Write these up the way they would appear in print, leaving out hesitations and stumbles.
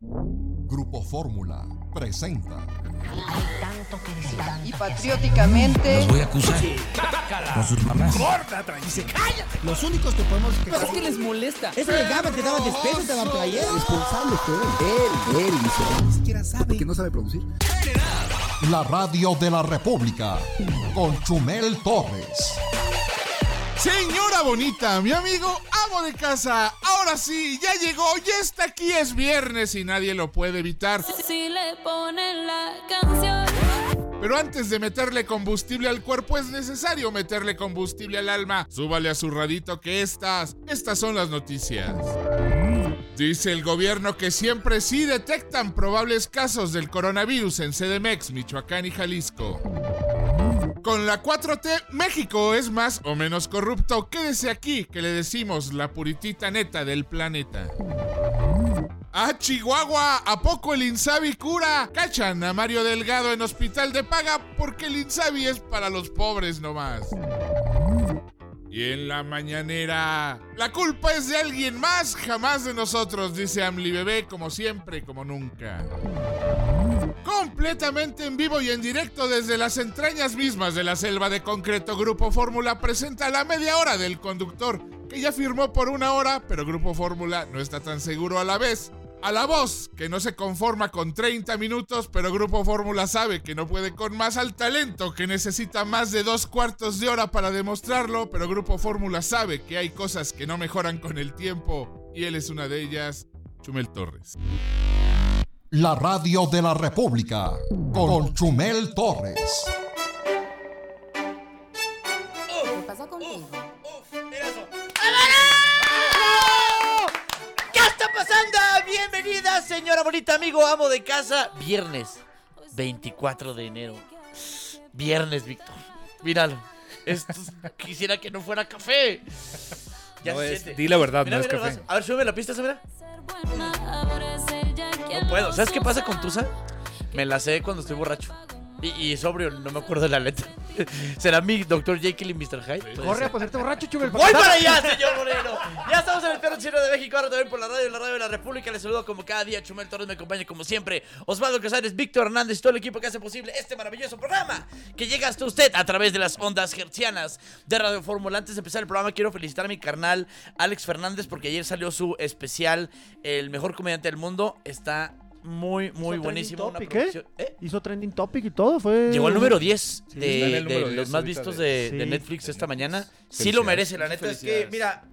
Grupo Fórmula presenta. Hay tanto que decir. Y patrióticamente. Los voy a acusar con sus mamás. ¡Cállate! Los únicos que podemos quejar. Pero es que les molesta. Eso llegaba, te daban despecho, te daban playera. Responsable fue él hizo. Ni siquiera sabe. Porque no sabe producir. La radio de la República con Chumel Torres. Señora bonita, mi amigo amo de casa, ahora sí, ya llegó, ya está aquí, es viernes y nadie lo puede evitar. Si le ponen la canción. Pero antes de meterle combustible al cuerpo es necesario meterle combustible al alma. Súbale a su radito que estas son las noticias. Dice el gobierno que siempre sí detectan probables casos del coronavirus en CDMX, Michoacán y Jalisco. Con la 4T, México es más o menos corrupto. Quédese aquí, que le decimos la puritita neta del planeta. ¡Ah, Chihuahua! ¿A poco el Insabi cura? Cachan a Mario Delgado en hospital de paga porque el Insabi es para los pobres nomás. Y en la mañanera, la culpa es de alguien más, jamás de nosotros, dice Amli Bebé, como siempre, como nunca. Completamente en vivo y en directo desde las entrañas mismas de la selva de concreto, Grupo Fórmula presenta la media hora del conductor, que ya firmó por 1 hora, pero Grupo Fórmula no está tan seguro a la vez. A la voz, que no se conforma con 30 minutos, pero Grupo Fórmula sabe que no puede con más. Al talento, que necesita más de 2/4 de hora para demostrarlo, pero Grupo Fórmula sabe que hay cosas que no mejoran con el tiempo, y él es una de ellas, Chumel Torres. La radio de la República con Chumel Torres. ¿Qué pasa contigo? ¿Qué está pasando? Bienvenida, señora bonita, amigo, amo de casa. Viernes 24 de enero. Viernes, Víctor. Míralo. Esto quisiera que no fuera café. Ya no se es, siente. di la verdad, Mira, no es mira, café. vas. A ver, súbeme la pista, ¿sabes? No puedo. ¿Sabes qué pasa con Tusa? Me la sé cuando estoy borracho. Y sobrio, no me acuerdo de la letra. ¿Será mi Dr. Jekyll y Mr. Hyde? Corre a ponerte borracho, Chumel. ¡Voy para allá, señor Moreno! Ya estamos en el Perro Chino de México, ahora también por la radio de la República. Les saludo como cada día, Chumel Torres, me acompaña como siempre Osvaldo Casares, Víctor Hernández y todo el equipo que hace posible este maravilloso programa que llega hasta usted a través de las ondas hertzianas de Radio Fórmula. Antes de empezar el programa, quiero felicitar a mi carnal Alex Fernández porque ayer salió su especial, El Mejor Comediante del Mundo. Está muy buenísimo. Una producción, Hizo trending topic y todo, fue... Llegó al número 10 de número los 10 más vistos de Netflix esta mañana. Sí lo merece, la neta. Es que, mira,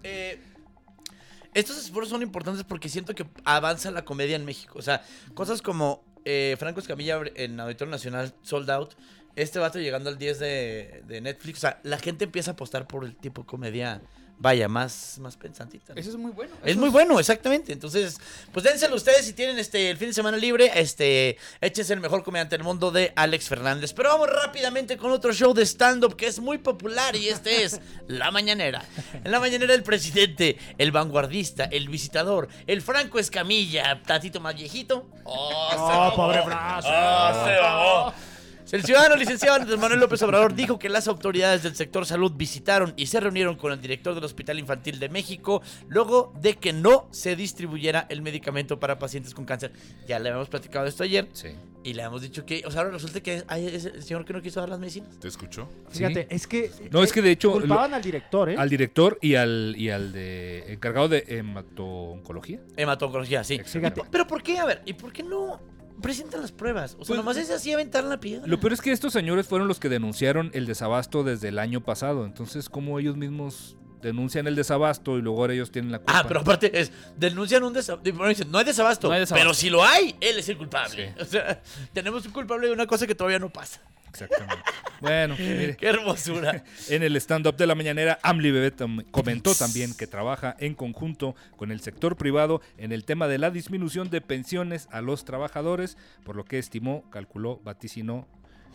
estos esfuerzos son importantes porque siento que avanza la comedia en México. O sea, cosas como Franco Escamilla en Auditorio Nacional, Sold Out. Este vato llegando al 10 de Netflix. O sea, la gente empieza a apostar por el tipo de comedia, vaya, más pensantita, ¿no? Eso es muy bueno. Es muy bueno, exactamente. Entonces, pues dénselo ustedes si tienen el fin de semana libre. Échense El Mejor Comediante del Mundo de Alex Fernández. Pero vamos rápidamente con otro show de stand-up que es muy popular y este es La Mañanera. En La Mañanera el presidente, el vanguardista, el visitador, el Franco Escamilla, tatito más viejito. ¡Oh, pobre brazo! Se babó. El ciudadano licenciado Andrés Manuel López Obrador dijo que las autoridades del sector salud visitaron y se reunieron con el director del Hospital Infantil de México luego de que no se distribuyera el medicamento para pacientes con cáncer. Ya le habíamos platicado esto ayer. Sí. Y le habíamos dicho que, o sea, ahora resulta que hay el señor que no quiso dar las medicinas. ¿Te escuchó? Fíjate, es que... No, es que de hecho... Culpaban al director, Al director y al de encargado de hemato-oncología. Hemato-oncología, sí. Fíjate. Pero ¿por qué? A ver, ¿y por qué no presentan las pruebas? O sea, Pues, nomás es así aventar la piedra. Lo peor es que estos señores fueron los que denunciaron el desabasto desde el año pasado. Entonces, ¿cómo ellos mismos denuncian el desabasto y luego ahora ellos tienen la culpa? Ah, pero aparte denuncian un desabasto. Bueno, dicen, no hay desabasto. Pero si lo hay, él es el culpable. Sí. O sea, tenemos un culpable de una cosa que todavía no pasa. Exactamente. Bueno, mire. Qué hermosura. En el stand-up de la mañanera, Amli Bebé comentó también que trabaja en conjunto con el sector privado en el tema de la disminución de pensiones a los trabajadores, por lo que estimó, calculó, vaticinó,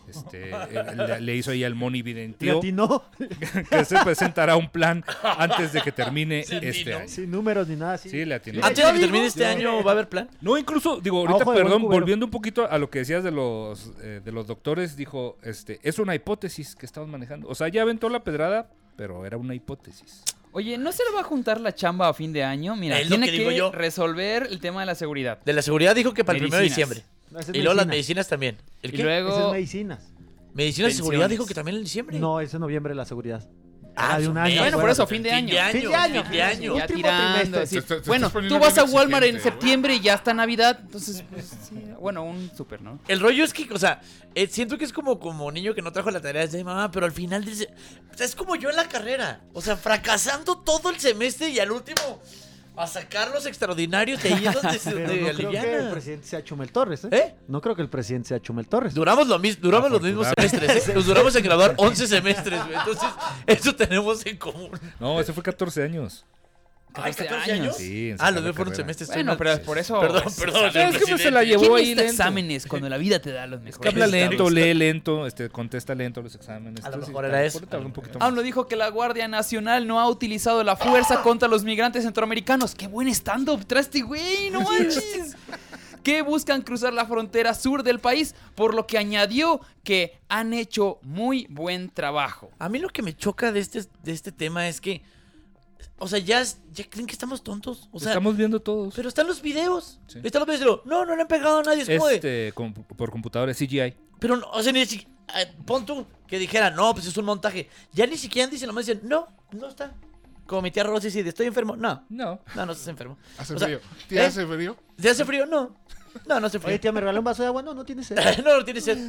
le hizo ahí al monividentío que se presentará un plan antes de que termine este año. Sin números ni nada así. Sí, le atinó. Antes de que termine este año, ¿va a haber plan? No, incluso, digo, ahorita, perdón, volviendo un poquito a lo que decías de los doctores, dijo, es una hipótesis que estamos manejando. O sea, ya aventó la pedrada, pero era una hipótesis. Oye, ¿no se le va a juntar la chamba a fin de año? Mira, Es lo tiene que digo yo. resolver el tema de la seguridad. De la seguridad dijo que para el 1 de Medicinas. diciembre. No, ese es Y luego las medicina. medicinas también. ¿El Y qué? Ese es luego... medicinas. Medicinas y seguridad pensiones. dijo que también en diciembre. No, es en noviembre la seguridad. Ah, de un son año. meses. Bueno, por eso, acuérdate. fin de año. Fin de año. Fin de año. Ya Último tirando. trimestre. Sí. Te estás Bueno, poniendo tú vas bien a Walmart en exigente, septiembre y ya está Navidad. Entonces, pues, sí, bueno, un súper, ¿no? El rollo es que, o sea, siento que es como niño que no trajo la tarea de mamá, pero al final dice, o sea, es como yo en la carrera. O sea, fracasando todo el semestre y al último a sacar los extraordinarios de ahí es donde se Pero donde no creo que el aliviana. presidente sea Chumel Torres, ¿eh? ¿Eh? No creo que el presidente sea Chumel Torres. Duramos los mismos semestres, ¿eh? Nos duramos en graduar 11 semestres, güey. Entonces, eso tenemos en común. No, ese fue 14 años. Ay, 14 años. Sí, en Ah, sacar los la míos fueron carrera. semestres. Bueno, estoy mal. pero por eso... Perdón, pues, perdón. Es que pues se la llevó ¿Quién ahí necesita lento. exámenes cuando la vida te da los mejores? Habla lento, estados? lee lento, contesta lento los exámenes. A lo Entonces, mejor sí, era eso. ahorita un poquito AMLO dijo que la Guardia Nacional no ha utilizado la fuerza contra los migrantes centroamericanos. ¡Qué buen stand-up traste, güey! ¡No manches! Que buscan cruzar la frontera sur del país, por lo que añadió que han hecho muy buen trabajo. A mí lo que me choca de este tema es que, o sea, ya creen que estamos tontos. O sea, estamos viendo todos. pero están los videos. Sí. Están los videos y digo, no le han pegado a nadie. Es como de, Por computadora, CGI. pero, no, o sea, ni siquiera, pon tú que dijera, no, pues es un montaje. Ya ni siquiera dicen, nomás dicen, no está. Como mi tía Rosy dice, ¿estoy enfermo? No estás enfermo. Hace O sea, frío. ¿Tía ¿eh? hace frío? ¿Te hace frío? No hace frío. Oye, tía, ¿me regaló un vaso de agua? No tiene sed. No tiene sed.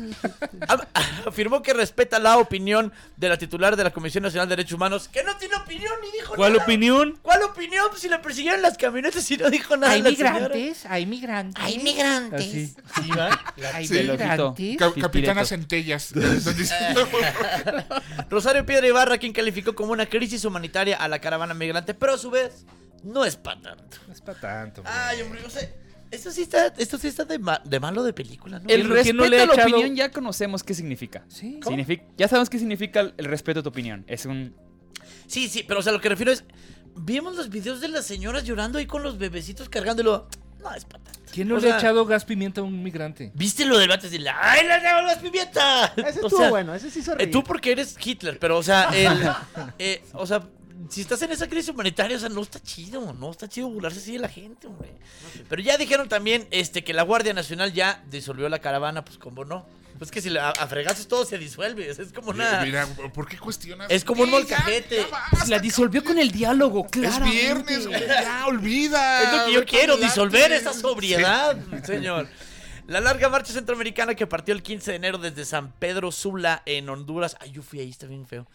Afirmó que respeta la opinión de la titular de la Comisión Nacional de Derechos Humanos, que no tiene opinión ni dijo ¿Cuál nada. opinión? ¿Cuál opinión? Pues si la persiguieron las camionetas y no dijo nada. Hay la señora. migrantes, hay migrantes. Hay migrantes. Así. Sí, ¿va? Hay Sí. Velocito. migrantes. Capitana Centellas. Están diciendo. Rosario Piedra Ibarra, quien calificó como una crisis humanitaria a la caravana migrante, pero a su vez no es para tanto. No es para tanto. hombre. Ay, hombre, no sé. Esto sí está de malo de película, ¿no? El ¿Quién respeto no le ha a la echado- opinión ya conocemos qué significa. Sí. Ya sabemos qué significa el respeto a tu opinión. Es un... Sí, pero o sea, lo que refiero es, vimos los videos de las señoras llorando ahí con los bebecitos cargándolo. No es para tanto. ¿Quién no O le ha sea, echado gas pimienta a un migrante? ¿Viste lo del bate? ¡Ay, le hago las pimientas! Ese O estuvo sea, bueno, ese sí hizo reír. tú porque eres Hitler, pero o sea, o sea, si estás en esa crisis humanitaria, o sea, no está chido burlarse así de la gente, hombre. Pero ya dijeron también que la Guardia Nacional ya disolvió la caravana, pues como no. Pues que si a fregazos todo se disuelve, es como una... Mira, ¿por qué cuestionas? Es como un molcajete. Pues la disolvió con el diálogo, claro. Es viernes, güey, ya, olvida. Es lo que yo quiero, Olvídate. disolver esa sobriedad, señor. La larga marcha centroamericana que partió el 15 de enero desde San Pedro Sula en Honduras. Ay, yo fui ahí, está bien feo.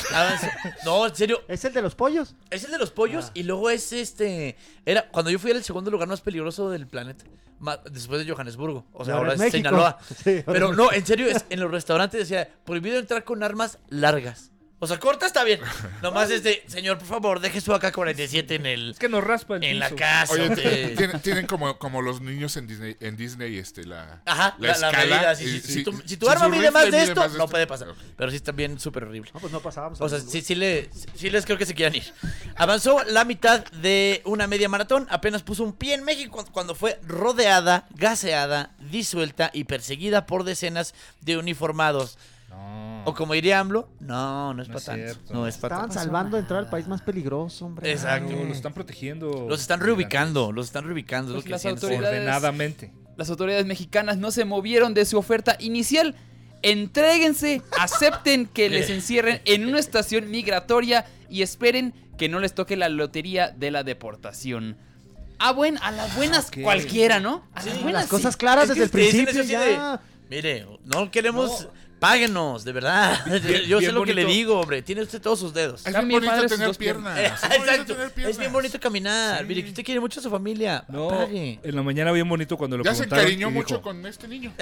No, en serio, ¿Es el de los pollos? es el de los pollos y luego es cuando yo fui era el segundo lugar más peligroso del planeta. Después de Johannesburgo. O sea, ahora es México. Sinaloa. Sí, ahora Pero es no, en serio, en los restaurantes decía, prohibido entrar con armas largas. O sea, corta está bien. Nomás señor, por favor, deje su AK-47 Es que nos raspa el en la piso. casa. Oye, hombre. tienen como los niños en Disney, la Ajá, la escala. medida, sí. y- Si tu si arma su mide más rifle de mide esto, más de no esto. puede pasar. Pero sí está bien súper horrible. No, pues no pasábamos. O sea, sí les creo que se quieran ir. Avanzó la mitad de una media maratón. Apenas puso un pie en México cuando fue rodeada, gaseada, disuelta y perseguida por decenas de uniformados. No. O como diría AMLO, no es No para es tanto. cierto. No es para Estaban tanto. salvando de entrar al país más peligroso, hombre. Exacto. Claro, los están protegiendo. Los están reubicando, es lo Pues que las siento. autoridades- Ordenadamente. Las autoridades mexicanas no se movieron de su oferta inicial. Entréguense, acepten que les encierren en una estación migratoria y esperen que no les toque la lotería de la deportación. A las buenas Ok. cualquiera, ¿no? A las buenas Las cosas sí. claras Es que desde el te dicen principio eso así ya. Mire, no queremos... Páguenos, de verdad. Yo sé bien lo que le bonito. digo, hombre. Tiene usted todos sus dedos. Es bien Cambie bonito padre sus tener dos piernas. Exacto. Es bonito tener Es piernas. bien bonito caminar. Mire, que usted quiere mucho a su familia. No, Pague. en la mañana bien bonito cuando lo Ya se preguntaron. encariñó y mucho dijo, con este niño.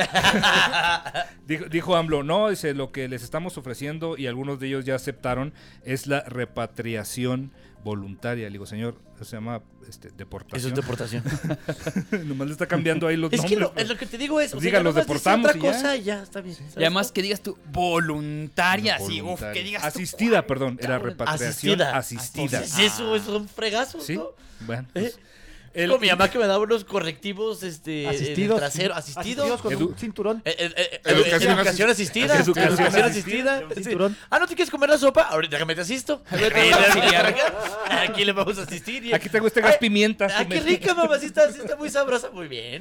dijo AMLO, no, dice, lo que les estamos ofreciendo y algunos de ellos ya aceptaron es la repatriación voluntaria. Le digo, señor, eso se llama deportación. Eso es deportación. Nomás le está cambiando ahí los Es que nombres. es lo que te digo es. Pues o sea, diga, ya los nomás dice deportamos otra y ya. cosa y ya está bien. Y además que digas tú, voluntaria, así, Voluntaria. que digas tú. Asistida, perdón, era repatriación asistida. Pues es eso, esos son fregazos, ¿Sí? ¿no? Bueno, ¿Eh? pues, Como mi mamá que me daba unos correctivos Asistidos. trasero, asistidos. Con un cinturón. Educación asistida. Educación asistida. Cinturón. Ah, ¿no te quieres comer la sopa? Ahorita déjame te asisto. Aquí le vamos a asistir. Aquí tengo este gas pimienta. Ah, qué rica, mamá. Sí está muy sabrosa. Muy bien.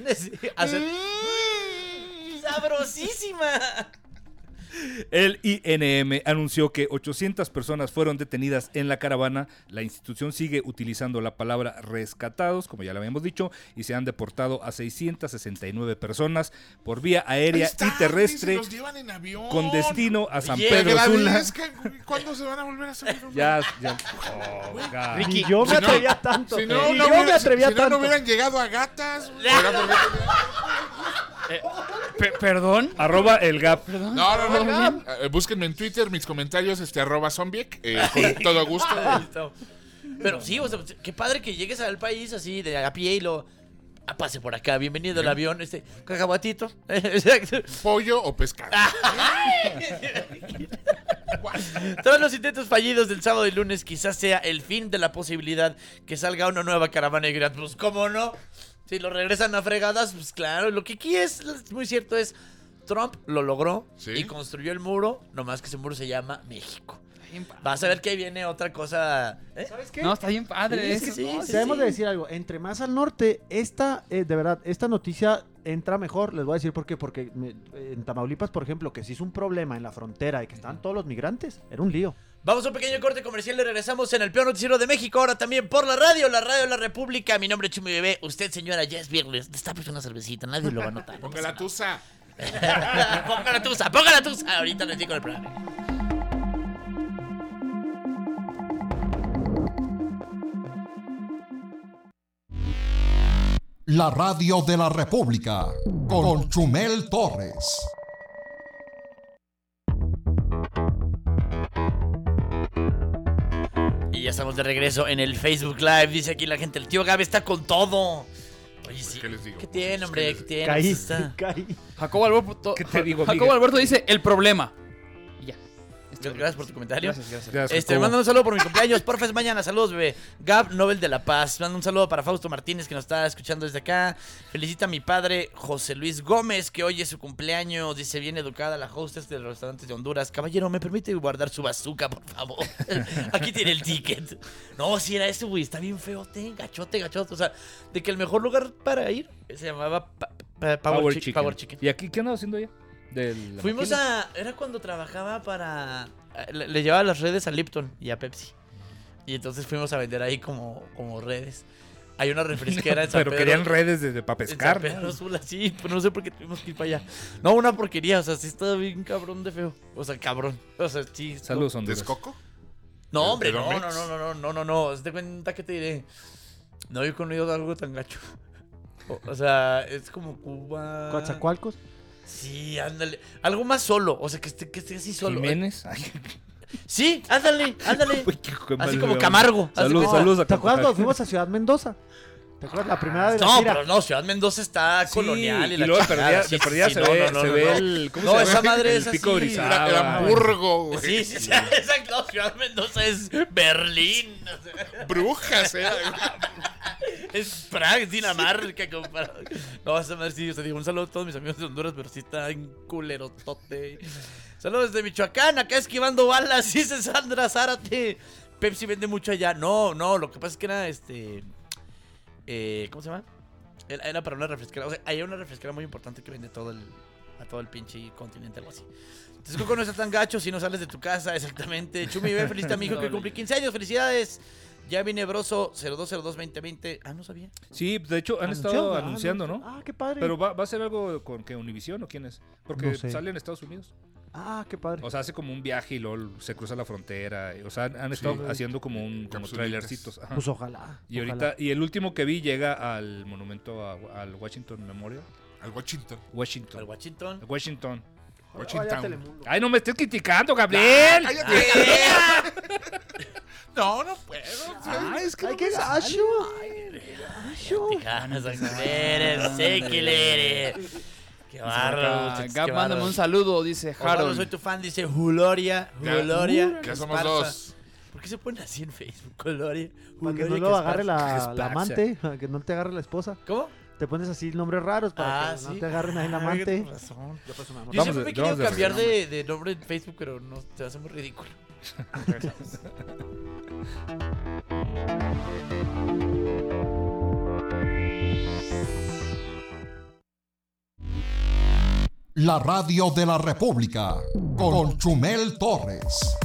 Sabrosísima. El INM anunció que 800 personas fueron detenidas en la caravana. La institución sigue utilizando la palabra rescatados, como ya lo habíamos dicho, y se han deportado a 669 personas por vía aérea y terrestre los llevan en avión. con destino a San Oye, Pedro Sula. ¿Cuándo se van a volver a subir? Ya. Ni yo me atrevía tanto. Si no, Ni yo me atrevía tanto. no hubieran llegado a gatas. ¿Perdón? @elgap. No. Búsquenme en Twitter, mis comentarios, @Zombiek, con todo gusto. Pero sí, o sea, qué padre que llegues al país así de a pie y pase por acá, bienvenido al avión, cacahuatito. Exacto. ¿Pollo o pescado? Todos los intentos fallidos del sábado y lunes quizás sea el fin de la posibilidad que salga una nueva caravana de pues ¿cómo no? Si lo regresan a fregadas, pues claro, lo que aquí es muy cierto es Trump lo logró y construyó el muro, nomás que ese muro se llama México. Vas a ver que ahí viene otra cosa. ¿Sabes qué? No, está bien padre. Debemos de decir algo. Entre más al norte, de verdad, esta noticia entra mejor. Les voy a decir por qué. Porque en Tamaulipas, por ejemplo, que si es un problema en la frontera y que estaban todos los migrantes, era un lío. Vamos a un pequeño corte comercial y regresamos en el peor noticiero de México. Ahora también por la radio de la República. Mi nombre es Chumi Bebé. Usted, señora, ya es viernes. Destapes una cervecita. Nadie lo va a notar. Ponga la tusa. Ponga la tusa. Ahorita les digo el programa. La radio de la República con Chumel Torres. Y ya estamos de regreso en el Facebook Live. Dice aquí la gente, el tío Gabe está con todo. Oye, sí. ¿Qué les digo? ¿Qué tiene, hombre? ¿Qué tiene? Caí. Jacobo Alberto, ¿Qué te digo, Jacobo Alberto dice el problema. Ya. Gracias por tu comentario. Gracias. Mando un saludo por mi cumpleaños. Porfa, es mañana. Saludos, bebé. Gab Nobel de la Paz. Mando un saludo para Fausto Martínez, que nos está escuchando desde acá. Felicita a mi padre, José Luis Gómez, que hoy es su cumpleaños. Dice, bien educada la hostess de los restaurantes de Honduras. Caballero, ¿me permite guardar su bazooka, por favor? Aquí tiene el ticket. No, si era ese, güey. Está bien feote. Gachote. O sea, de que el mejor lugar para ir se llamaba Power Chicken. ¿Y aquí qué andaba haciendo ella? Fuimos era cuando trabajaba para... Le llevaba las redes a Lipton y a Pepsi. Y entonces fuimos a vender ahí como redes. Hay una refresquera en San Pero Pedro. querían redes para pescar. En San Pedro Sula, sí, pero no sé por qué tuvimos que ir para allá. No, una porquería, o sea, sí estaba bien cabrón de feo. O sea, cabrón. O sea, sí. Saludos, Honduras. ¿Descoco? No, hombre, no. ¿Te cuenta que te diré? No he conocido algo tan gacho. O sea, es como Cuba. ¿Coatzacoalcos? Sí, ándale. Algo más solo. O sea, que esté así solo. ¿Jiménez? Sí, ándale. Así como mal, Camargo. Saludos a ¿Te acuerdas cuando fuimos a Ciudad Mendoza? ¿Te acuerdas la primera de la No, gira? pero no, Ciudad Mendoza está colonial y la luego chingada. de perdida se ve el... ¿cómo se llama? Esa madre El es así. Pico Orizaba. Era Hamburgo, güey. Sí, exacto. No, Ciudad Mendoza es Berlín. O sea, Brujas, es Praga, es Dinamarca. No, esa madre sí. O sea, digo, un saludo a todos mis amigos de Honduras, pero sí está en culerotote. Saludos desde Michoacán, acá esquivando balas, dice Sandra Zárate. Pepsi vende mucho allá. No, lo que pasa es que era ¿cómo se llama? Era para una refresquera. O sea, hay una refresquera muy importante que vende a todo el pinche continente, algo así. Entonces, Coco, no está tan gacho si no sales de tu casa, exactamente. Chumi, ve, feliz a mi hijo que cumple 15 años. Felicidades. Ya viene Broso 0202-2020. Ah, no sabía. Sí, de hecho han estado anunciando, ¿no? Ah, qué padre. Pero va a ser algo con que Univision o quién es. Porque No sé. sale en Estados Unidos. Ah, qué padre. O sea, hace como un viaje y luego se cruza la frontera. O sea, han estado haciendo como trailercitos. Ajá. Pues ojalá. Y ahorita, y el último que vi llega al monumento al Washington Memorial. Al Washington. Washington. Al Washington. Washington. Washington. Ay, no me estés criticando, Gabriel. No puedo. Es que qué gacho. Qué bárbaro. Gab, mándame un saludo, dice Harold. Harold. Soy tu fan, dice Juloria. Ya somos dos. ¿Por qué se ponen así en Facebook? Gloria, Para que no Gloria lo agarre Casparza. la amante, para que no te agarre la esposa. ¿Cómo? Te pones así nombres raros para que no te agarren ahí la amante. Tienes razón. Yo paso, mi amor. Yo siempre me he querido vamos de cambiar regreso. de nombre en Facebook, pero no, te hace muy ridículo. La radio de la República con Chumel Torres.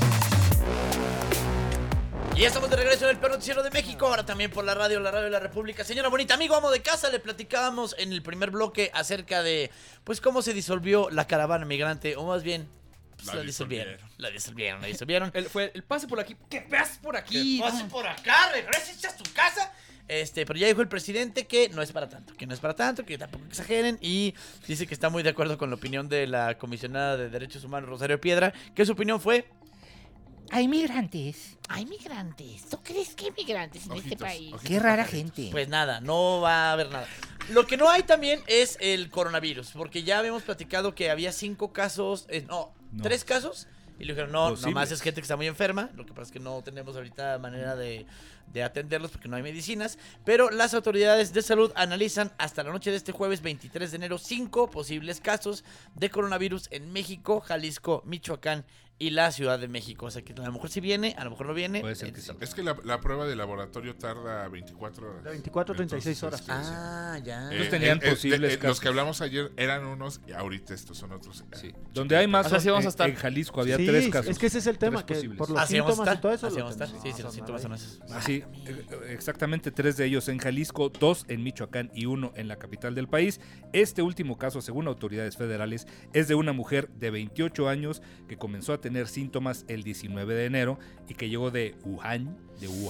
Y ya estamos de regreso en el Perro Noticiero de México, ahora también por la radio de la República. Señora bonita, amigo, amo de casa, le platicábamos en el primer bloque acerca de, pues, cómo se disolvió la caravana migrante, o más bien, pues, la disolvieron. Fue el pase por aquí. ¿Qué pase por aquí? Que pase por acá, regrese a su casa. Pero ya dijo el presidente que no es para tanto, que tampoco exageren, y dice que está muy de acuerdo con la opinión de la comisionada de Derechos Humanos, Rosario Piedra, que su opinión fue: Hay migrantes. ¿Tú crees que hay migrantes en este país? Qué rara gente. pues nada, no va a haber nada. Lo que no hay también es el coronavirus, porque ya habíamos platicado que había 5 casos, 3 casos, y le dijeron, no, Posibles. nomás es gente que está muy enferma. Lo que pasa es que no tenemos ahorita manera de atenderlos porque no hay medicinas. Pero las autoridades de salud analizan hasta la noche de este jueves 23 de enero 5 posibles casos de coronavirus en México, Jalisco, Michoacán y la Ciudad de México. O sea que a lo mejor sí viene, a lo mejor no viene. Puede ser que sí. Es que la prueba de laboratorio tarda 24 horas. De 24 a 36 horas. Ah, ya. Ellos tenían posibles Los casos. que hablamos ayer eran unos y ahorita estos son otros. Sí. Donde hay más, O sea, sí vamos a estar. en Jalisco había Sí, 3 casos. es que ese es el tema, Tres que posibles. por los Así vamos a síntomas y estar. todo eso. Así lo vamos a estar. tenemos. Sí, los síntomas son esos. Así, exactamente 3 de ellos en Jalisco, 2 en Michoacán y 1 en la capital del país. Este último caso, según autoridades federales, es de una mujer de 28 años que comenzó a tener síntomas el 19 de enero y que llegó de Wuhan,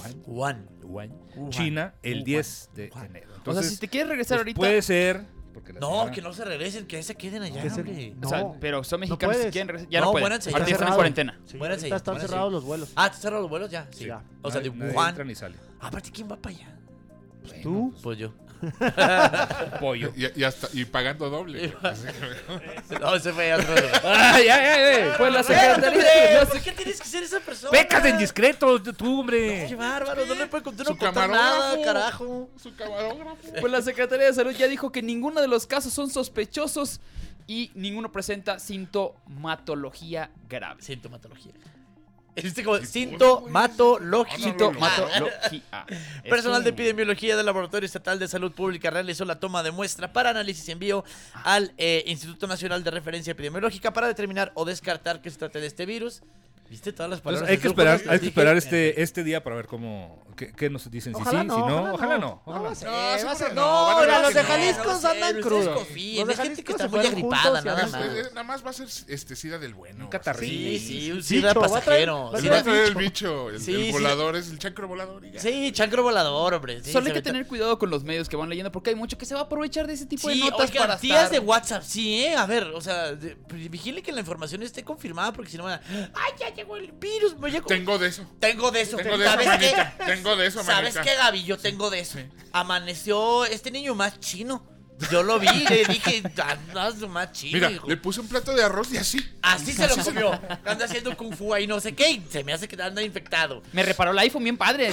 China, el 10 de enero. O sea, Entonces, si te quieres regresar pues, ahorita. puede ser. Porque la No, señora- que no se regresen, que se queden allá, Que se- hombre. no. O sea, pero son mexicanos si puedes. quieren regresar. Ya No, no pueden. muéranse, ya Ahorita están en cerrado. cuarentena. Sí, Muéranse, ahorita están muéranse. cerrados los vuelos. Ah, ¿te cerraron los vuelos? Ya, sí. Ya. O sea, de Nadie Wuhan. entra ni sale. Aparte, ¿quién va para allá? ¿Tú? Pues yo. Pollo. Y pagando doble. No, ese fue otro. Pues la Espérate, secretaría. ¿por qué tienes que ser esa persona? ¡Pecas de indiscreto, tú, hombre! Qué bárbaro, no le puede contar Su no contar nada, camarógrafo. carajo. Su camarógrafo. Pues la Secretaría de Salud ya dijo que ninguno de los casos son sospechosos y ninguno presenta sintomatología grave. Sintomatología. Existe como sintomatología. Sintomatología. Personal de epidemiología del Laboratorio Estatal de Salud Pública realizó la toma de muestra para análisis y envío al Instituto Nacional de Referencia Epidemiológica para determinar o descartar que se trate de este virus. ¿Viste todas las palabras? Entonces, hay que esperar este día para ver qué nos dicen. Si Ojalá sí, no, si no, ojalá ojalá no. no. Ojalá No, no. sí, No, va a seguro ser- no, no, van a mira, ver los que de no, Jalisco andan crudos. confíen, Los de es gente que Jalisco está se muy fueron agripada, juntos y nada ahora más. Nada más va a ser sida del bueno. Un catarrillo. Sí, un Bicho, sida va a traer- pasajero. va a Sí, va a Sida- traer el bicho. El, Sí, el sí. volador es el chancro volador. Y ya. Sí, chancro volador, hombre. Sí, Solo hay se que ve- tener cuidado con los medios que van leyendo porque hay mucho que se va a aprovechar de ese tipo de Sí, notas oigan, para tías estar... de WhatsApp, sí, A ver, o sea, vigile que la información esté confirmada porque si no van a... ¡Ay, ya llegó el virus! Me llegó... Tengo de eso. Tengo de eso. Tengo de eso, ¿Sabes qué? manita. Tengo de eso, ¿Sabes manita. qué, Gaby? Yo tengo de eso. Sí. Amaneció este niño más chino. Yo lo vi, le dije, andas más chino, Mira, hijo". le puse un plato de arroz y así. Así se lo comió. Anda haciendo kung fu ahí, no sé qué, y se me hace que anda infectado. Me reparó el iPhone bien padre.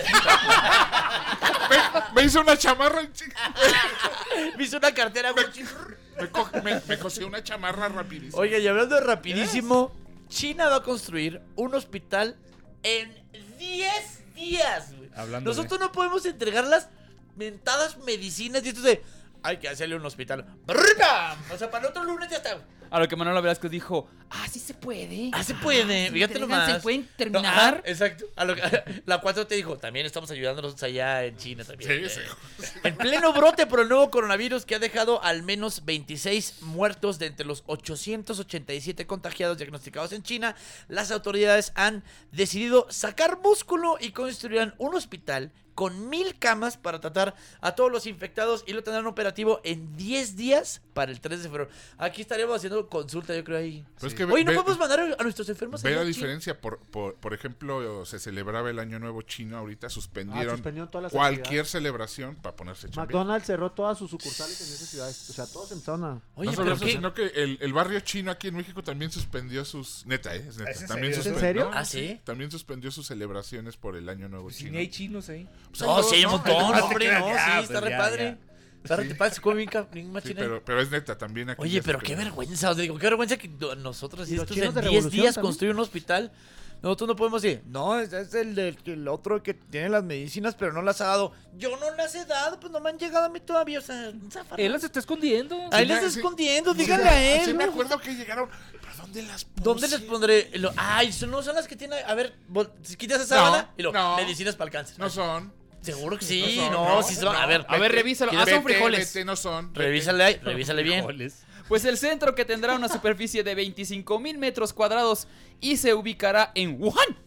Me hizo una chamarra. Me hizo una cartera Gucci. Me cosió una chamarra rapidísimo. Oiga, y hablando de rapidísimo, China va a construir un hospital en 10 días, güey. Hablando Nosotros no podemos entregar las mentadas medicinas y esto de... Hay que hacerle un hospital. ¡Brrrram! O sea, para el otro lunes ya está. A lo que Manuela Velasco dijo, sí se puede. Ah, se puede, fíjate nomás. ¿Se pueden No, terminar? ajá, exacto. La 4 te dijo, también estamos ayudándonos allá en China también. Sí, En pleno brote por el nuevo coronavirus que ha dejado al menos 26 muertos de entre los 887 contagiados diagnosticados en China, las autoridades han decidido sacar músculo y construirán un hospital con 1,000 camas para tratar a todos los infectados y lo tendrán operativo en 10 días para el 3 de febrero. Aquí estaremos haciendo consulta, yo creo ahí. Pues que Oye, ¿no podemos mandar a nuestros enfermos? Ve la diferencia, por ejemplo, se celebraba el Año Nuevo chino, ahorita suspendieron todas las cualquier actividades. celebración para ponerse chambear. McDonald's cerró todas sus sucursales en esas ciudades. O sea, todos empezaron a... Oye, no solo pero eso, ¿qué? sino que el barrio chino aquí en México también suspendió sus... Neta, es neta. ¿Es en También serio? ¿En serio? ¿Ah, sí? También suspendió sus celebraciones por el Año Nuevo Si chino. ni hay chinos ahí. Pues hay No, dos, sí, hay un montón, No te hombre, creas, no, ya, sí, pues está re ya, padre. ya. Está re padre, se come bien Sí, machina. pero es neta, también aquí. Oye, ya pero se qué quedó. vergüenza, os digo, qué vergüenza que nosotros, ¿Y si los estos chinos en de 10 revolución días también? construir un hospital, nosotros no podemos decir, no, es el otro que tiene las medicinas, pero no las ha dado. Yo no las he dado, pues no me han llegado a mí todavía, o sea, un zafarrón. Él las está escondiendo. Ahí les Sí, está escondiendo, díganle a Sí, él. me ¿no? acuerdo que llegaron. ¿Pero dónde las puse? ¿Dónde les pondré? Ay, no son las que tienen, a ver, si quitas esa sábana y no. medicinas para el cáncer. No son. Seguro que sí, son, no, no, sí son. no. A ver, revísalo. Ah, son Vete, frijoles. vete, no son. Vete. revísale ahí, revísale bien. Frijoles. Pues el centro, que tendrá una superficie de 25,000 metros cuadrados y se ubicará en Wuhan,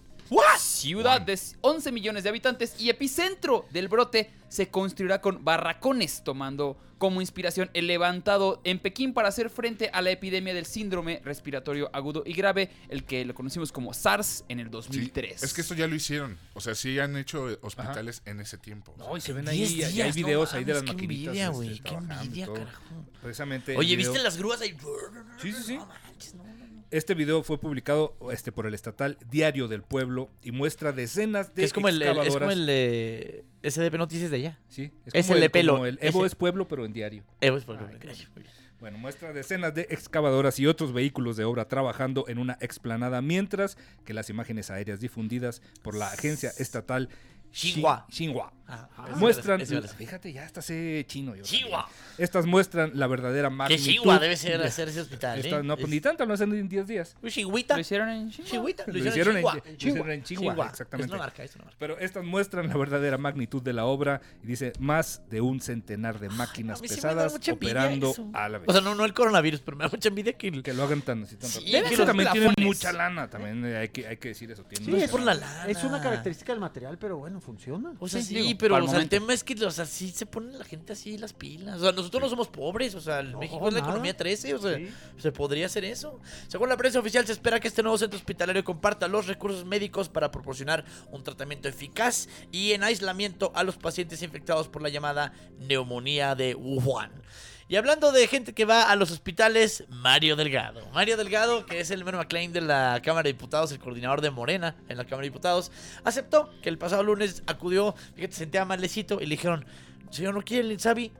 ciudad de 11 millones de habitantes y epicentro del brote, se construirá con barracones, tomando como inspiración el levantado en Pekín para hacer frente a la epidemia del síndrome respiratorio agudo y grave, el que lo conocimos como SARS en el Sí, 2003. es que esto ya lo hicieron. O sea, sí han hecho hospitales en ese tiempo. No, y se ven 10 ahí, hay días, videos no ahí de las mames, qué maquinitas. envidia, güey, qué trabajando y envidia, todo. carajo. Precisamente. el Oye, video- ¿viste las grúas ahí? Sí, sí, sí. No manches, no. Este video fue publicado por el estatal Diario del Pueblo y muestra decenas de Es como el excavadoras. de SDP Noticias de allá. Sí, es como el de pelo. como el Evo Ese. es pueblo, pero en diario. Es por Ay, Bueno, muestra decenas de excavadoras y otros vehículos de obra trabajando en una explanada, mientras que las imágenes aéreas difundidas por la agencia estatal Xinhua. Xinhua Ah, muestran, ese vale. fíjate, ya hasta sé chino yo. Xinhua. también. Estas muestran la verdadera Que magnitud. Xinhua debe ser hacer ese hospital, Esta- no, pues ni tanto, no hacen en 10 días. Xinhuita. ¿Lo hicieron en China? Xinhuita. Lo hicieron en Xinhua. Chihuahua, exactamente. Es una marca, es una marca. Pero estas muestran la verdadera magnitud de la obra y dice más de un centenar de máquinas A mí sí me da pesadas mucha envidia operando eso. a la vez. O sea, no el coronavirus, pero me da mucha envidia que... Que lo hagan tan así tan Sí, rápido. que Que los también tienen plafones. mucha lana, también hay que decir eso. Tienen Sí, mucha es por lana. la lana. Es una característica del material, pero bueno, funciona. O sea, sí, digo, pero para o el sea, el momento. tema es que, o sea, sí se pone la gente así las pilas. O sea, nosotros no somos pobres, o sea, No, México es la nada. economía 13, o sea, Sí. se podría hacer eso. Según la prensa oficial, se espera que este nuevo centro hospitalario comparta los recursos médicos para proporcionar un tratamiento eficaz y en aislamiento a los pacientes infectados por la llamada neumonía de Wuhan. Y hablando de gente que va a los hospitales, Mario Delgado. Mario Delgado, que es el mero McLean de la Cámara de Diputados, el coordinador de Morena en la Cámara de Diputados, aceptó que el pasado lunes acudió, fíjate, se sentía malecito y le dijeron, señor, ¿no quiere el Insabi?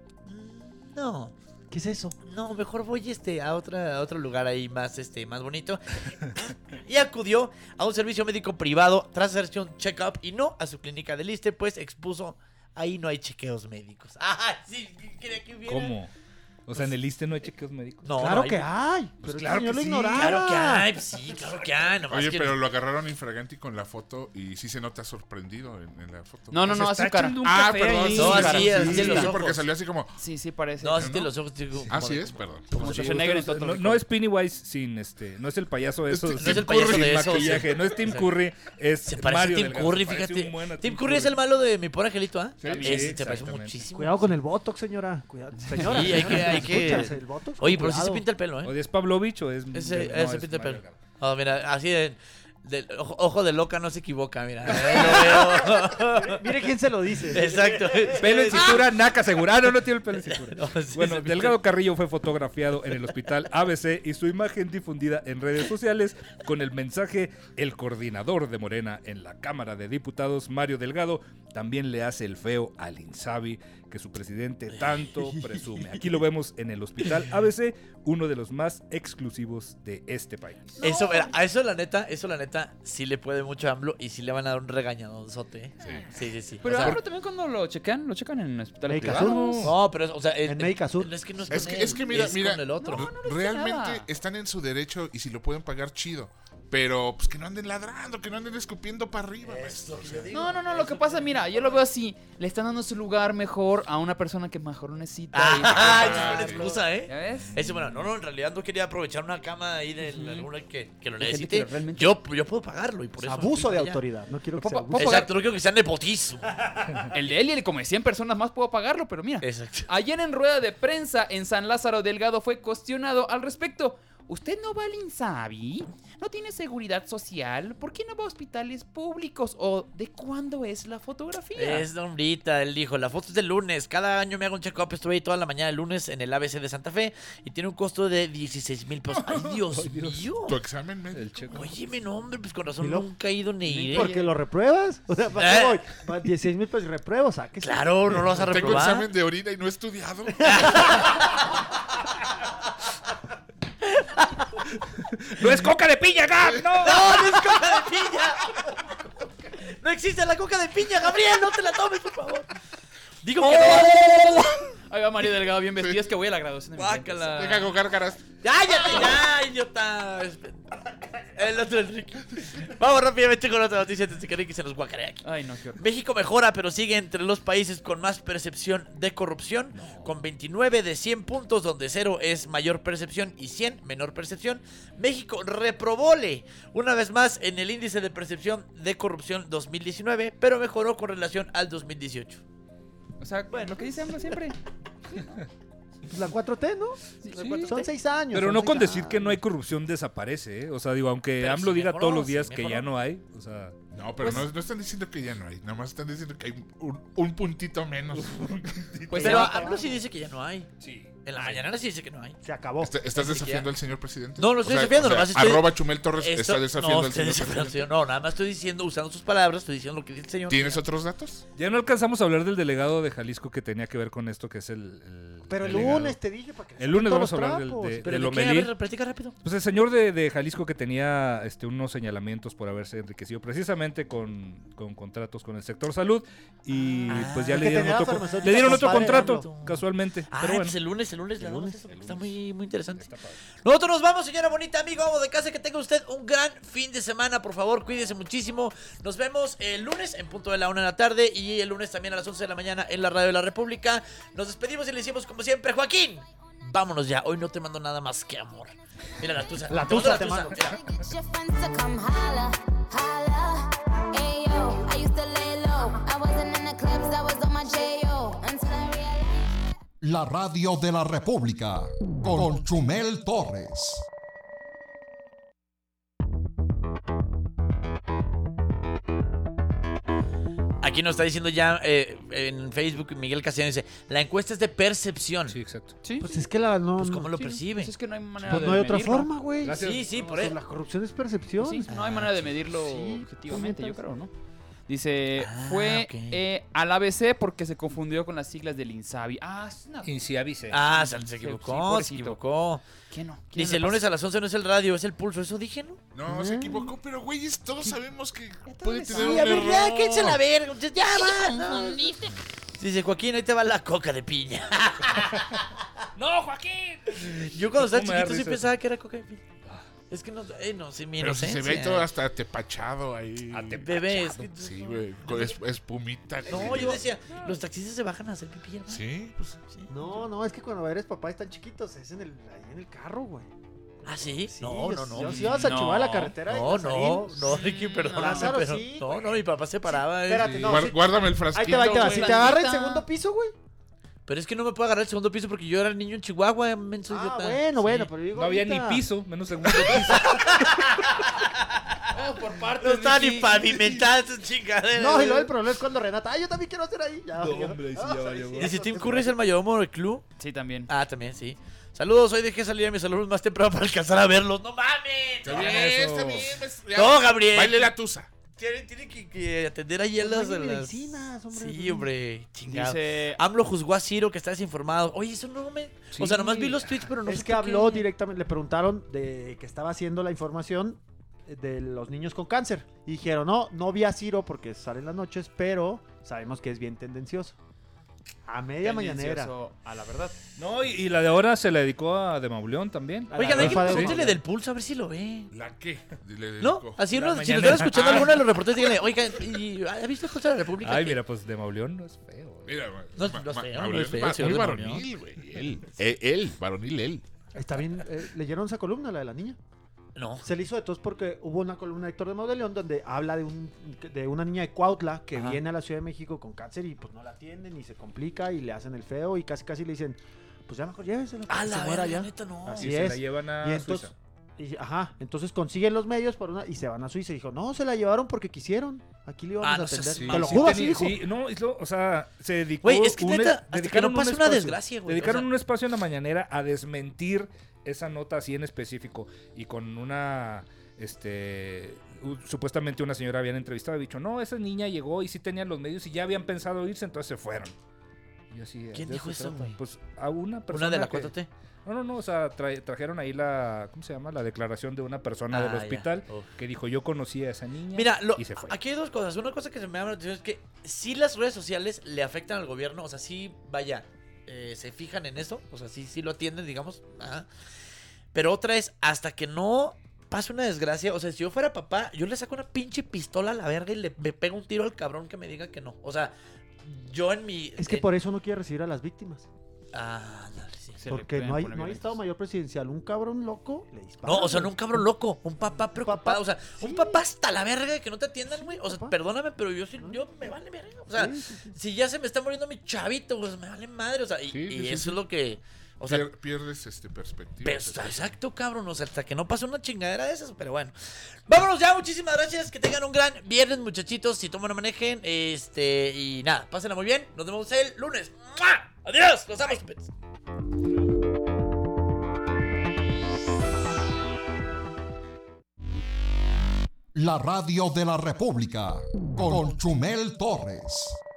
No. ¿Qué es eso? No, mejor voy a otro lugar ahí más más bonito. Y acudió a un servicio médico privado tras hacerse un check-up y no a su clínica del Iste, pues expuso ahí no hay chequeos médicos. Ah, sí, quería que hubiera. ¿Cómo? O sea, en el ISSSTE no hay chequeos médicos. No, Claro no hay. que hay. Pero claro el señor que lo sí, ignoraba. Claro que hay, pues sí, claro que hay. Nomás Oye, que- pero lo agarraron infraganti con la foto y sí se nota sorprendido en la foto. No, no, Se no, está así cara. echando un Ah, café perdón. ahí. No, sí, así, sí, así sí, en los sí, porque ojos. salió así como... Sí, sí parece. No, así de los ojos. Digo, Así como- es, perdón. Como Sí, Schwarzenegger en ustedes- Total no es Pennywise sin no es el payaso de esos. No es sin el payaso Curry, de sin esos, maquillaje, sí. no es Tim Curry, es Se parece Mario a Tim Delgado, Curry, se parece fíjate. un buen a Tim Curry es el malo de mi pobre angelito, ¿ah? Sí, Ese te parece exactamente. muchísimo. Cuidado con el botox, señora. Cuidado. Señora. Sí, hay que- ¿Escuchas el botox? Oye, pero sí se Cuidado. pinta el pelo, ¿eh? ¿O es Pavlovich o es Ese no, pinta el Mario pelo. Delgado? Oh, mira, así de ojo de loca no se equivoca, mira. Lo veo. Mire quién se lo dice. Exacto. Pelo en cintura, naca segura, no tiene el pelo en cintura. No, sí, Bueno, se pinta- Delgado Carrillo fue fotografiado en el hospital ABC y su imagen difundida en redes sociales con el mensaje: el coordinador de Morena en la Cámara de Diputados, Mario Delgado, también le hace el feo al Insabi que su presidente tanto presume. Aquí lo vemos en el hospital ABC, uno de los más exclusivos de este país. Eso, mira, a eso la neta, sí le puede mucho a AMLO y sí le van a dar un regañadonzote. Sí. Pero O sea, ahora también cuando lo checan en hospitales Médica privados. Sur. no, pero o sea, En Médica Sur. No es que no es, Es con que, él, es que mira, es mira, con el otro. realmente nada. están en su derecho y si lo pueden pagar, chido. Pero, pues que no anden ladrando, que no anden escupiendo para arriba. No, lo que pasa, mira, yo lo veo así. Le están dando su lugar mejor a una persona que mejor lo necesita. Esa es buena excusa, ¿eh? ¿Ya ves? Eso, bueno, no, en realidad no quería aprovechar una cama ahí de alguna que lo Hay gente necesite. que realmente- Yo puedo pagarlo y por eso. Abuso de ya. autoridad. No quiero que ¿Puedo sea abuso. pagar? Exacto, no quiero que sea nepotismo. El de él y el como de 100 personas más puedo pagarlo, pero mira. Exacto. Ayer en rueda de prensa en San Lázaro Delgado fue cuestionado al respecto. ¿Usted no va al INSABI? ¿No tiene seguridad social? ¿Por qué no va a hospitales públicos? ¿O de cuándo es la fotografía? Es hombrita, él dijo, la foto es del lunes. Cada año me hago un check-up, estuve ahí toda la mañana el lunes en el ABC de Santa Fe y tiene un costo de 16,000 pesos. ¡Ay, Dios mío! Tu examen médico. El checo. Óyeme, no, hombre, pues con razón ¿Y lo- nunca he ido ni iré. Porque lo repruebas. O sea, ¿para qué voy? Para 16,000 pesos repruebo, sáquese. Claro, no lo vas a Tengo reprobar. examen de orina y no he estudiado. ¡No es coca de piña, Gab! ¡No! ¡No, no es coca de piña! No existe la coca de piña, Gabriel, no te la tomes, por favor. Digo que no. Ahí va María Delgado bien vestida, es que voy a la graduación de mi Guácala. Deja con gárgaras. ¡Cállate ya, idiota! El otro Enrique. Vamos rápidamente con otra noticia antes de que se nos guacaree aquí. Ay, no, qué horror. México mejora, pero sigue entre los países con más percepción de corrupción, con 29 de 100 puntos, donde 0 es mayor percepción y 100 menor percepción. México reprobóle una vez más en el índice de percepción de corrupción 2019, pero mejoró con relación al 2018. O sea, bueno, lo que dice AMLO siempre. Pues la 4T, ¿no? Son 6 años. Pero son no 6 con decir años. que no hay corrupción desaparece, ¿eh? O sea, digo, aunque Pero AMLO sí diga mejoró, todos los sí días que mejoró. ya no hay, o sea... No, pero Pues- no están diciendo que ya no hay. Nada más están diciendo que hay un puntito menos. Pues Pero era- AMLO sí dice que ya no hay. Sí. En la mañana sí dice que no hay. Se acabó. ¿Estás desafiando al señor presidente? No, lo estoy desafiando, nomás estoy- Arroba Chumel Torres Esto- está desafiando no, al señor estoy desafiando al presidente. señor. No, nada más estoy diciendo, usando sus palabras, estoy diciendo lo que dice el señor. ¿Tienes otros datos? Ya no alcanzamos a hablar del delegado de Jalisco que tenía que ver con esto, que es el Pero el delegado. lunes te dije para que El lunes todos vamos a los hablar trapos. del ¿Pero de qué? A Lomelí. ver, platica rápido. Pues el señor de Jalisco que tenía unos señalamientos por haberse enriquecido precisamente con contratos con el sector salud y pues ya el le que dieron tenía la otro, farmacéutica le dieron otro compadre contrato AMLO. casualmente. Ah, pero bueno. pues el lunes le damos eso, porque está muy, muy interesante. Nosotros nos vamos, señora bonita, amigo, amo de casa, que tenga usted un gran fin de semana, por favor, cuídese muchísimo. Nos vemos el lunes en punto de la 1 de la tarde y el lunes también a las 11 de la mañana en la Radio de la República. Nos despedimos y le decimos como siempre, Joaquín, vámonos ya, hoy no te mando nada más que amor. Mira la tusa. La tusa te mando. mando. Mira. Get your friends to come holla, holla. Ayo, I used to lay low. I wasn't in the clubs, I was on my J.O. Until I realized. La Radio de la República con Chumel Torres. Aquí nos está diciendo ya en Facebook Miguel Castellano, dice, la encuesta es de percepción. Sí, exacto. Sí. Pues es que la no. Pues ¿cómo lo Sí, percibe? pues es que no hay manera Pues de no hay otra medirlo. forma, güey. Gracias. Sí, sí, O por sea, eso. la corrupción es percepción. Sí, no hay manera de medirlo Sí, objetivamente, yo puñetas. creo, ¿no? Dice, Ah, fue ok. al ABC porque se confundió con las siglas del INSABI. Ah, es una... Inciavice. Ah, se Sí, equivocó, se pobrecito. equivocó. ¿Qué no? ¿Quién Dice, le el lunes pasa? a las 11 no es el radio, es el pulso. ¿Eso dije, no? No, se equivocó, pero güeyes, todos sabemos que puede Sí, tener un a ver, ya, error. quédense la verga. Ya va. No. Dice, Joaquín, ahí te va la coca de piña. ¡No, Joaquín! Yo cuando estaba ¿Cómo me da chiquito sí risa? pensaba que era coca de piña. Es que no, no sé, mi Pero si inocencia. se ve ahí todo hasta tepachado ahí. Bebé, es que... Sí, güey, con espumita. No, yo decía, los taxistas se bajan a hacer pipí, hermano. Sí. Pues, sí. No, es que cuando eres papá están chiquitos, es ahí en el carro, güey. ¿Ah, sí? Sí, No. Yo si ibas a No. chubar a la carretera. No, Ricky, perdóname, Lázaro, pero... sí, No, güey. mi papá se paraba. Espérate, no. sí. Guárdame el Ahí frasquito. te va, güey. Si te agarra el Blandita. segundo piso, güey. Pero es que no me puedo agarrar el segundo piso porque yo era el niño en Chihuahua, menso idiota. Bueno, pero digo. No había ni ahorita. piso, menos segundo piso. Por parte No estaba ni pavimentada esa chingadera. No, y luego el problema es cuando Renata. Yo también quiero hacer ahí. Ya, ya. hombre, ahí sí Ah, ya valió, sí, güey. Dice, eso Tim es Curry es el mayordomo del club. Sí, también. Ah, también, sí. Saludos, hoy dejé salir a mis alumnos más temprano para alcanzar a verlos. ¡No mames! Está bien, Eso. está bien. Ya. No, Gabriel. Baile la tusa. Tiene que atender ahí a Pues las... no hay de las- medicinas, hombre. Sí, hombre, chingado. Dice, AMLO juzgó a Ciro que está desinformado. Oye, eso no me... O sea, nomás vi los tweets, pero no Es sé que por habló qué. directamente, le preguntaron de que estaba haciendo la información de los niños con cáncer. Y dijeron, no vi a Ciro porque sale en las noches, pero sabemos que es bien tendencioso. A media mañanera. Tendencioso, a la verdad. No, y la de ahora se la dedicó a De Mauleón también. Oigan, hay que Rafa de pregúntele Mauleón. del pulso a ver si lo ve. ¿La qué? Le ¿No? dedicó. Así La uno, si lo mañanera. están escuchando alguno de los reporteros, díganle, oigan, ¿ha visto el pulso de la República? Ay, Que- mira, pues De Mauleón no es feo. Mira, No es feo, no es feo, muy señor de varonil, güey. Él, varonil, él. Está bien. ¿Leyeron esa columna, la de la niña? No. Se le hizo de tos porque hubo una columna de Héctor de Mauleón donde habla de una niña de Cuautla que Ajá. viene a la Ciudad de México con cáncer y pues no la atienden y se complica y le hacen el feo y casi le dicen, pues ya mejor llévesela. Ah, que se la muera verga, ya. neta, no. Así Y se es. la llevan a Y entonces, Suiza. entonces consiguen los medios y se van a Suiza y dijo, no, se la llevaron porque quisieron. Aquí le íbamos Ah, a no atender. seas Te mamón. lo Sí, juro, así tenía- dijo. sí, no, o sea, se dedicó. Güey, es que neta, hasta que dedicaron no pase un una espacio- desgracia, güey. Dedicaron O sea- un espacio en la mañanera a desmentir esa nota así en específico. Y con una. Supuestamente una señora habían entrevistado y dicho, no, esa niña llegó y sí tenían los medios y ya habían pensado irse, entonces se fueron. Y yo así, ¿Quién ¿de dijo se eso, trata? güey? Pues a una persona. ¿Una de la que- 4T? No, o sea, trajeron ahí ¿cómo se llama? La declaración de una persona del Ah, hospital ya. Uf. que dijo, yo conocí a esa niña Mira, y se fue. aquí hay dos cosas. Una cosa que se me llama la atención es que si las redes sociales le afectan al gobierno, o sea, sí, vaya, se fijan en eso, o sea, sí lo atienden, digamos. Ajá. Pero otra es, hasta que no pase una desgracia, o sea, si yo fuera papá, yo le saco una pinche pistola a la verga y me pego un tiro al cabrón que me diga que no. O sea, yo en mi... Es que por eso no quiere recibir a las víctimas. Ah, dale, sí. Se le Porque pueden no hay poner Estado Mayor Presidencial. Un cabrón loco le dispara. No, o sea, no un cabrón loco, un papá preocupado, o sea, sí. un papá hasta la verga de que no te atiendan, güey. O sea, papá. perdóname, pero yo me vale verga. O sea, Sí. si ya se me está muriendo mi chavito, pues me vale madre. O sea, y, Sí, y sí, sí, eso sí. es lo que. O sea, Pierdes perspectiva. pero, exacto, cabrón. O sea, hasta que no pase una chingadera de esas, pero bueno. Vámonos ya, muchísimas gracias. Que tengan un gran viernes, muchachitos. Si toman o manejen. Y nada, pásenla muy bien. Nos vemos el lunes. ¡Mua! Adiós, los amo, pets. La radio de la República con Chumel Torres.